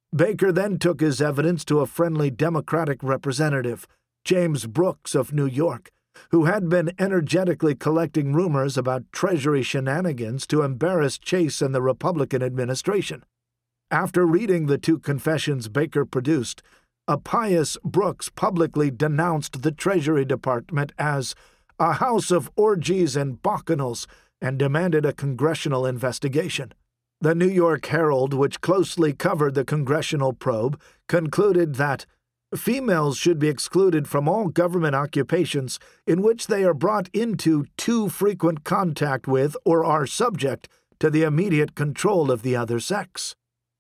Baker then took his evidence to a friendly Democratic representative, James Brooks of New York, who had been energetically collecting rumors about Treasury shenanigans to embarrass Chase and the Republican administration. After reading the two confessions Baker produced, a pious Brooks publicly denounced the Treasury Department as a house of orgies and bacchanals and demanded a congressional investigation. The New York Herald, which closely covered the congressional probe, concluded that females should be excluded from all government occupations in which they are brought into too frequent contact with or are subject to the immediate control of the other sex.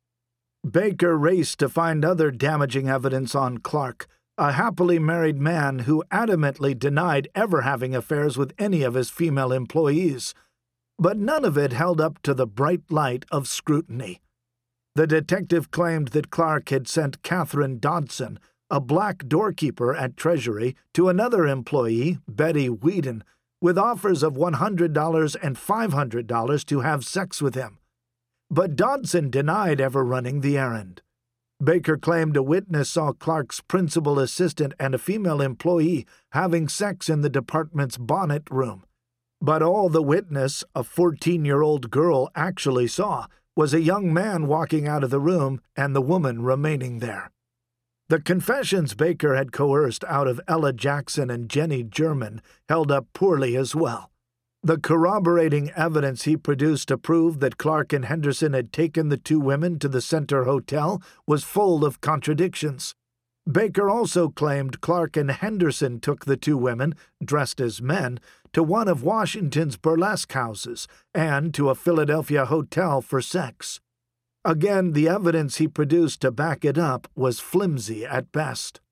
Baker raced to find other damaging evidence on Clark, a happily married man who adamantly denied ever having affairs with any of his female employees. But none of it held up to the bright light of scrutiny. The detective claimed that Clark had sent Catherine Dodson, a black doorkeeper at Treasury, to another employee, Betty Whedon, with offers of $100 and $500 to have sex with him. But Dodson denied ever running the errand. Baker claimed a witness saw Clark's principal assistant and a female employee having sex in the department's bonnet room. But all the witness, a 14-year-old girl, actually saw was a young man walking out of the room and the woman remaining there. The confessions Baker had coerced out of Ella Jackson and Jenny German held up poorly as well. The corroborating evidence he produced to prove that Clark and Henderson had taken the two women to the Center Hotel was full of contradictions. Baker also claimed Clark and Henderson took the two women, dressed as men, to one of Washington's burlesque houses and to a Philadelphia hotel for sex. Again, the evidence he produced to back it up was flimsy at best.